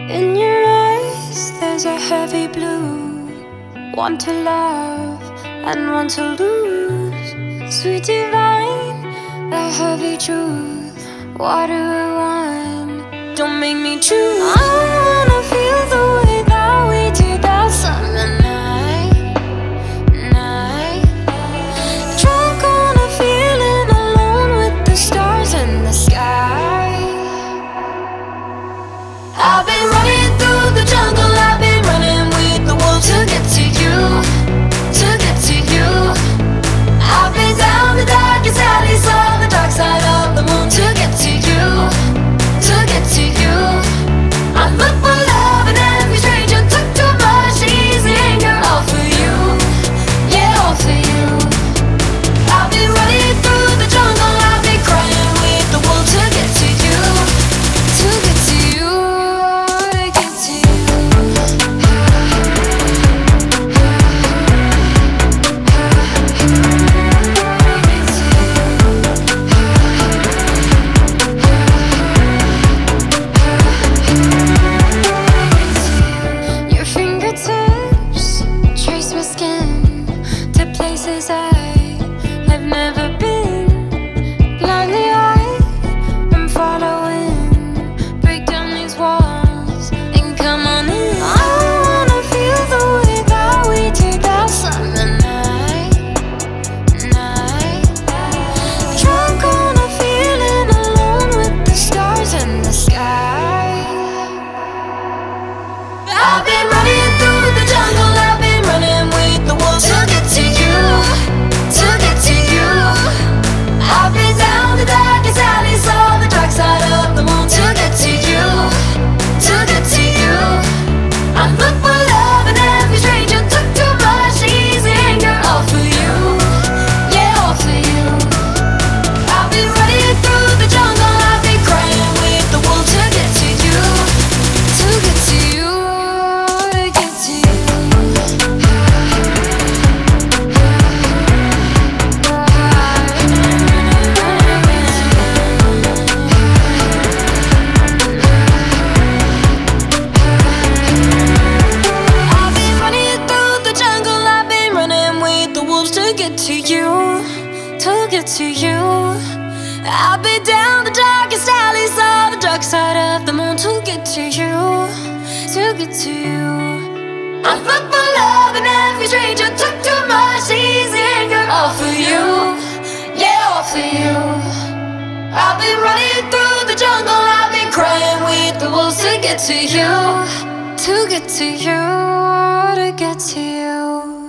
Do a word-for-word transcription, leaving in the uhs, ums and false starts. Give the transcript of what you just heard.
In your eyes, there's a heavy blue. One to love and one to lose. Sweet divine, the heavy truth. What do I want? Don't make me choose. I wanna feel the way that we did that summer night, night. Drunk on a feeling, alone with the stars in the sky. I've been running through the jungle, I've been running with the wolves to get to you, to get to you. I've been down the darkest alleys, saw the dark side of the moon to get to you, to get to you. I look for love in every stranger, took too much easy anger, all for you, yeah, all for you. I've been running through the jungle, I've been crying with the wolves to get to you, to get to you. I've never been. Blindly I am following. Break down these walls and come on in. I wanna feel the way that we did that summer night, night. Drunk on a feeling, alone with the stars in the sky. I've been running through the jungle, I've been running with the wolves to get to you, to get to you. I've been down the darkest alleys, saw the dark side of the moon to get to you, to get to you. I look for love in every stranger, took too much easy anger, all for you, yeah, all for you. I've been running through the jungle, I've been crying with the wolves to get to you, to get to you, to get to you. To get to you, to get to you. I've been down the darkest alleys, saw the dark side of the moon to get to you, to get to you. I look for love in every stranger, took too much easy anger, all for you, yeah, all for you. I've been running through the jungle, I've been crying with the wolves to get to you, to get to you, to get to you.